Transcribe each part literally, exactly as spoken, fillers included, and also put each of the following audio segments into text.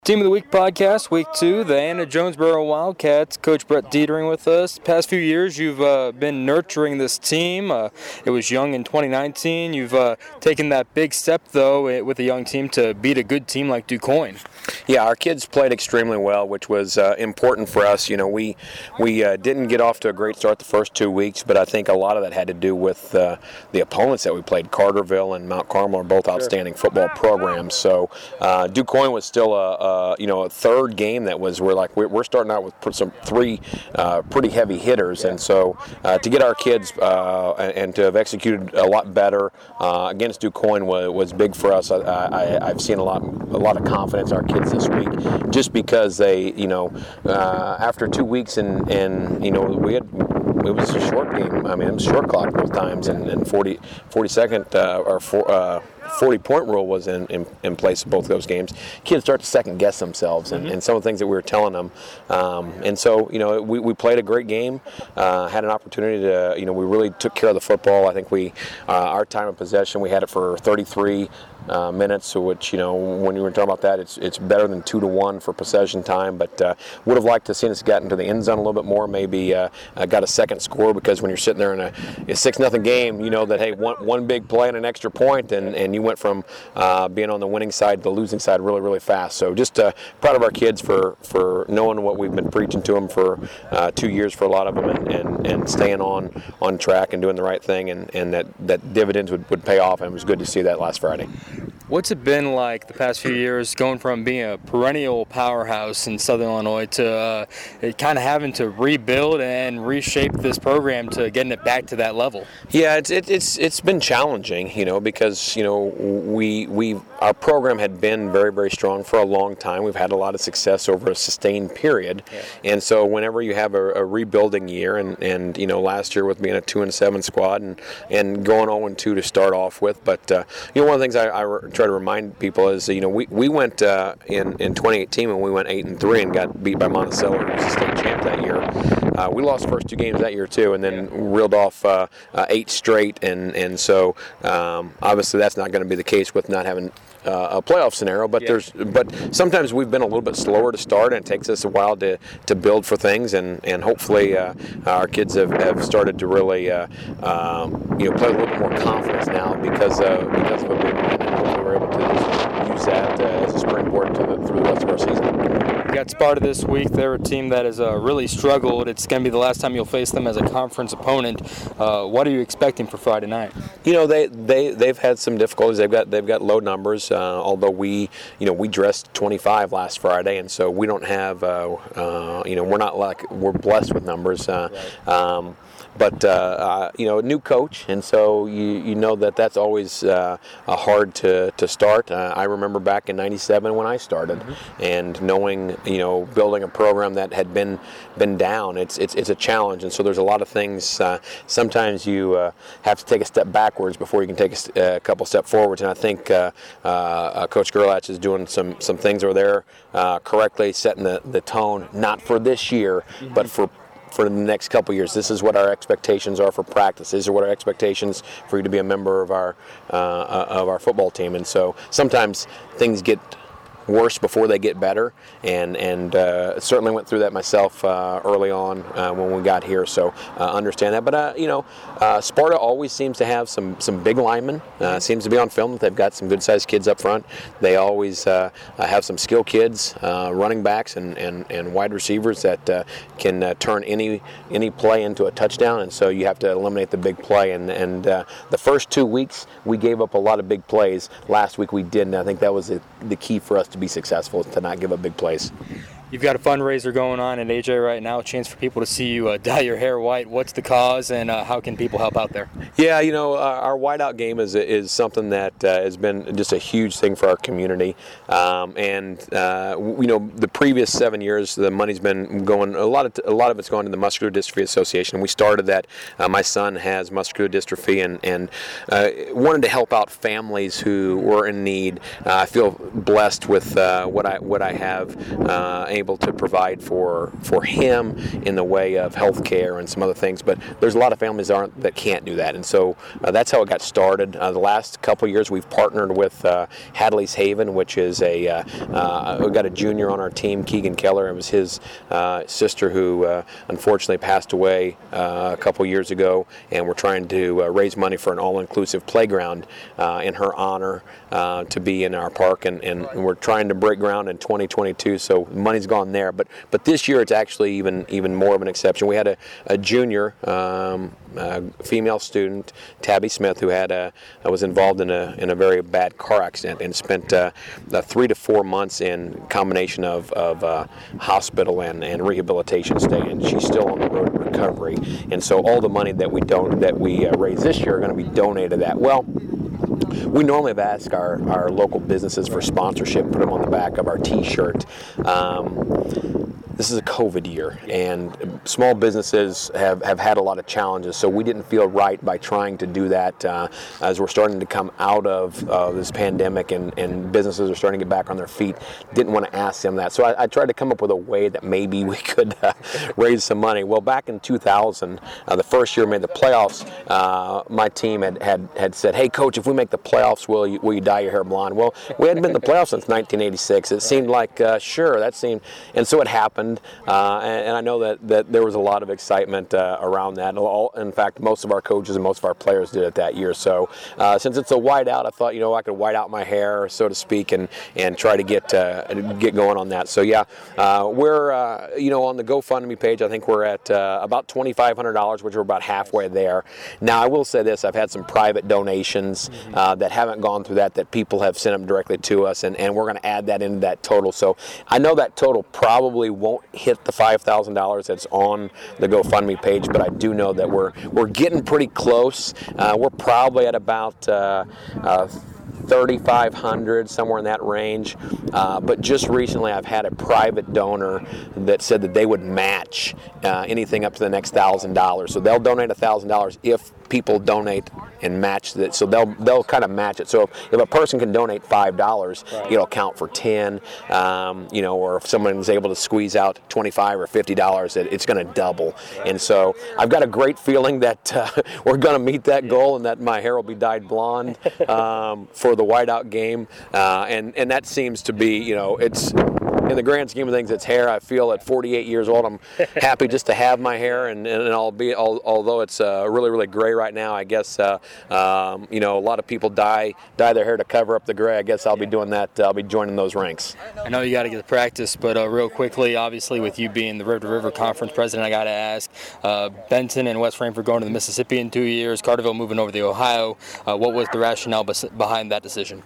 Team of the Week podcast, week two, the Anna Jonesboro Wildcats. Coach Brett Dietering with us. The past few years, you've uh, been nurturing this team. Uh, it was young in twenty nineteen. You've uh, taken that big step, though, with a young team to beat a good team like DuQuoin. Yeah, our kids played extremely well, which was uh, important for us. You know, we we uh, didn't get off to a great start the first two weeks, but I think a lot of that had to do with uh, the opponents that we played. Carterville and Mount Carmel are both outstanding football programs. So uh, DuQuoin was still a, a you know a third game that was we're like we're, we're starting out with some three uh, pretty heavy hitters, and so uh, to get our kids uh, and, and to have executed a lot better uh, against DuQuoin was, was big for us. I, I, I've seen a lot a lot of confidence in our kids this week, just because they, you know, uh, after two weeks and, and, you know, we had, it was a short game. I mean, it was short clock both times, and, and forty, forty second uh, or four, uh, forty point rule was in, in, in place in both of those games. Kids start to second guess themselves and, mm-hmm. and some of the things that we were telling them. Um, and so, you know, we, we played a great game, uh, had an opportunity to, you know, we really took care of the football. I think we, uh, our time of possession, we had it for thirty-three Uh, minutes, which, you know, when you were talking about that, it's it's better than two to one for possession time. But uh, would have liked to see us get into the end zone a little bit more. Maybe uh, uh, got a second score, because when you're sitting there in a, a six nothing game, you know that hey, one one big play and an extra point, and, and you went from uh, being on the winning side to the losing side really really fast. So just uh, proud of our kids for for knowing what we've been preaching to them for uh, two years for a lot of them, and, and, and staying on on track and doing the right thing, and, and that that dividends would, would pay off. And it was good to see that last Friday. What's it been like the past few years, going from being a perennial powerhouse in Southern Illinois to uh, kind of having to rebuild and reshape this program to getting it back to that level? Yeah, it's it, it's it's been challenging, you know, because you know we we our program had been very very strong for a long time. We've had a lot of success over a sustained period, yeah. And so whenever you have a, a rebuilding year, and, and you know last year with being a two and seven squad and and going zero and two to start off with, but uh, you know one of the things I, I try to remind people is, you know, we, we went uh, in, in twenty eighteen when we went eight and three and got beat by Monticello, who was the state champ that year. Uh, we lost the first two games that year too, and then reeled off uh, uh, eight straight, and and so um, obviously that's not going to be the case with not having Uh, a playoff scenario, but yeah. there's but sometimes we've been a little bit slower to start, and it takes us a while to, to build for things, and and hopefully uh, our kids have, have started to really uh, um, you know play with a little bit more confidence now because uh, because of a big win, and hopefully we're able to use that uh, as a springboard to the, through the rest of our season. You got Sparta this week. They're a team that has uh, really struggled. It's going to be the last time you'll face them as a conference opponent. Uh, what are you expecting for Friday night? You know, they they they've had some difficulties. They've got they've got low numbers. Uh, although we you know we dressed twenty-five last Friday, and so we don't have uh, uh, you know we're not like we're blessed with numbers. Uh, right. um, But, uh, uh, you know, a new coach, and so you, you know that that's always uh, uh, hard to, to start. Uh, I remember back in ninety-seven when I started, mm-hmm. and knowing, you know, building a program that had been been down, it's it's it's a challenge. And so there's a lot of things, uh, sometimes you uh, have to take a step backwards before you can take a, a couple step forwards. And I think uh, uh, Coach Gerlach is doing some, some things over there uh, correctly, setting the, the tone, not for this year, mm-hmm. but for for the next couple of years. This is what our expectations are for practice. These are what our expectations for you to be a member of our uh, of our football team. And so sometimes things get worse before they get better, and and uh, certainly went through that myself uh, early on uh, when we got here, so uh, understand that. But uh, you know, uh, Sparta always seems to have some some big linemen. Uh, seems to be on film that they've got some good sized kids up front. They always uh, have some skill kids, uh, running backs and, and, and wide receivers that uh, can uh, turn any any play into a touchdown. And so you have to eliminate the big play. And and uh, the first two weeks we gave up a lot of big plays. Last week we didn't. I think that was the, the key for us to be successful, to not give up big plays. You've got a fundraiser going on at A J right now, a chance for people to see you uh, dye your hair white. What's the cause, and uh, how can people help out there? Yeah, you know, uh, our whiteout game is is something that uh, has been just a huge thing for our community. Um, and uh, you know, the previous seven years, the money's been going. A lot of a lot of it's gone to the Muscular Dystrophy Association. We started that. Uh, my son has muscular dystrophy, and and uh, wanted to help out families who were in need. Uh, I feel blessed with uh, what I what I have. Uh, able to provide for for him in the way of health care and some other things. But there's a lot of families that aren't that can't do that, and so uh, that's how it got started. Uh, the last couple of years, we've partnered with uh, Hadley's Haven, which is a uh, uh, we've got a junior on our team, Keegan Keller. It was his uh, sister who uh, unfortunately passed away uh, a couple years ago, and we're trying to uh, raise money for an all-inclusive playground uh, in her honor uh, to be in our park, and, and we're trying to break ground in twenty twenty-two. So money's gone there, but but this year it's actually even even more of an exception. We had a, a junior um, uh, female student, Tabby Smith, who had a was involved in a in a very bad car accident and spent uh, uh, three to four months in combination of of uh, hospital and, and rehabilitation stay, and she's still on the road to recovery. And so all the money that we don't that we uh, raise this year are going to be donated to that. Well, we normally have asked our, our local businesses for sponsorship, put them on the back of our T-shirt. Um, this is a COVID year, and small businesses have, have had a lot of challenges, so we didn't feel right by trying to do that uh, as we're starting to come out of uh, this pandemic and, and businesses are starting to get back on their feet. Didn't want to ask them that, so I, I tried to come up with a way that maybe we could uh, raise some money. Well, back in two thousand, uh, the first year we made the playoffs, uh, my team had, had, had said, "Hey, Coach, if we make the playoffs, will you, will you dye your hair blonde?" Well, we hadn't been in the playoffs since nineteen eighty-six. It seemed like, uh, sure, that seemed, and so it happened. Uh, and, and I know that, that there was a lot of excitement uh, around that. All, in fact, most of our coaches and most of our players did it that year. So uh, since it's a white out, I thought, you know, I could white out my hair, so to speak, and, and try to get uh, get going on that. So yeah, uh, we're uh, you know on the GoFundMe page. I think we're at uh, about twenty-five hundred dollars, which we're about halfway there. Now I will say this: I've had some private donations uh, that haven't gone through that. That people have sent them directly to us, and, and we're going to add that into that total. So I know that total probably won't hit the five thousand dollars that's on the GoFundMe page, but I do know that we're we're getting pretty close. Uh, we're probably at about uh, uh, thirty-five hundred, somewhere in that range. Uh, but just recently I've had a private donor that said that they would match uh, anything up to the next one thousand dollars. So they'll donate one thousand dollars if people donate and match that. So they'll they'll kind of match it. So if, if a person can donate five dollars, right, it'll count for ten. Um, you know, or if someone's able to squeeze out twenty-five or fifty dollars, it, it's going to double. Right. And so I've got a great feeling that uh, we're going to meet that goal, and that my hair will be dyed blonde um, for the whiteout game. Uh, and and that seems to be, you know, it's. In the grand scheme of things, it's hair. I feel at forty-eight years old, I'm happy just to have my hair, and, and I'll be, although it's uh, really, really gray right now, I guess, uh, um, you know, a lot of people dye dye their hair to cover up the gray. I guess I'll be doing that. I'll be joining those ranks. I know you got to get the practice, but uh, real quickly, obviously, with you being the River to River Conference president, I got to ask, uh, Benton and West Frankfort going to the Mississippi in two years, Carterville moving over to the Ohio. Uh, what was the rationale bes- behind that decision?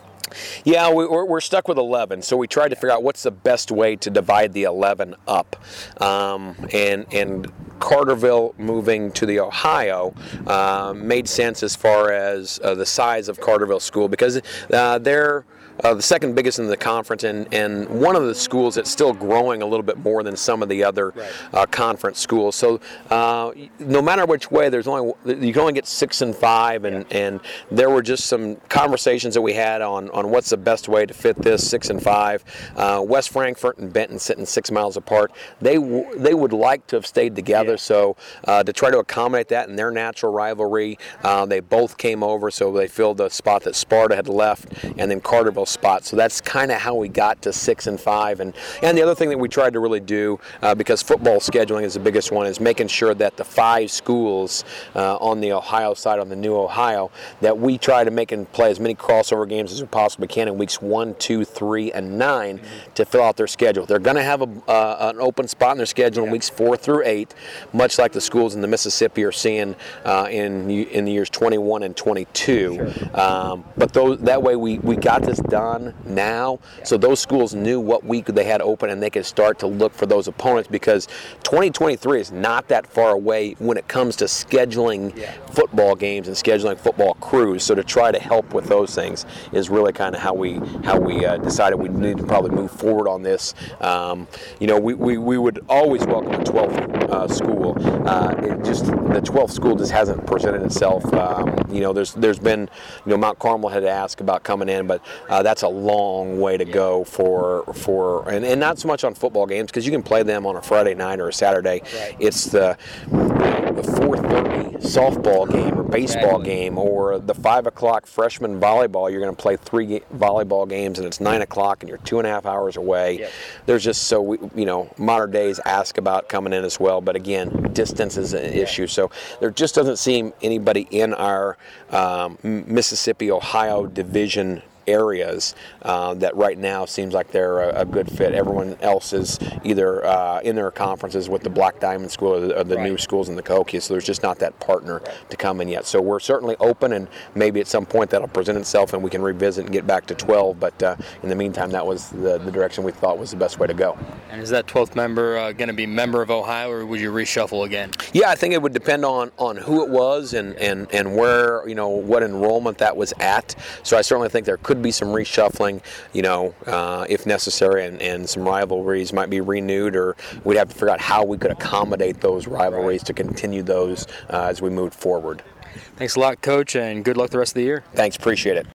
Yeah, we, we're, we're stuck with eleven, so we tried to figure out what's the best way to divide the eleven up. Um, and and Carterville moving to the Ohio uh, made sense as far as uh, the size of Carterville School, because uh, they're Uh, the second biggest in the conference, and, and one of the schools that's still growing a little bit more than some of the other right. uh, conference schools. So uh, no matter which way, there's only you can only get six and five, and, yeah. and there were just some conversations that we had on, on what's the best way to fit this six and five. Uh, West Frankfort and Benton sitting six miles apart. They w- they would like to have stayed together. Yeah. So uh, to try to accommodate that in their natural rivalry, uh, they both came over. So they filled the spot that Sparta had left, and then Carterville spot. So that's kind of how we got to six and five. And and the other thing that we tried to really do, uh, because football scheduling is the biggest one, is making sure that the five schools uh, on the Ohio side, on the new Ohio, that we try to make and play as many crossover games as we possibly can in weeks one, two, three, and nine mm-hmm. to fill out their schedule. They're going to have a, uh, an open spot in their schedule yeah. in weeks four through eight, much like the schools in the Mississippi are seeing uh, in in the years twenty-one and twenty-two. Sure. Um, but those, that way we, we got this done now, so those schools knew what week they had open, and they could start to look for those opponents, because twenty twenty-three is not that far away when it comes to scheduling yeah. football games and scheduling football crews. So to try to help with those things is really kind of how we how we uh, decided we need to probably move forward on this. Um, you know, we, we, we would always welcome a twelfth uh, school. Uh, it just the twelfth school just hasn't presented itself. Um, you know, there's there's been, you know, Mount Carmel had asked about coming in, but uh, that's a long way to go for for and, and not so much on football games because you can play them on a Friday night or a Saturday. Right. It's the the four thirty softball game or baseball exactly. game or the five o'clock freshman volleyball. You're going to play three ga- volleyball games and it's nine o'clock and you're two and a half hours away. Yep. There's just so we, you know modern days ask about coming in as well, but again, distance is an issue. So there just doesn't seem anybody in our um, Mississippi Ohio division areas uh, that right now seems like they're a, a good fit. Everyone else is either uh, in their conferences with the Black Diamond School or the, or the right. new schools in the Cahokia, so there's just not that partner to come in yet. So we're certainly open, and maybe at some point that'll present itself and we can revisit and get back to twelve, but uh, in the meantime that was the, the direction we thought was the best way to go. And is that twelfth member uh, going to be member of Ohio, or would you reshuffle again? Yeah, I think it would depend on, on who it was and, and, and where, you know, what enrollment that was at. So I certainly think there could be some reshuffling, you know, uh, if necessary, and, and some rivalries might be renewed, or we'd have to figure out how we could accommodate those rivalries right. to continue those uh, as we move forward. Thanks a lot, Coach, and good luck the rest of the year. Thanks, appreciate it.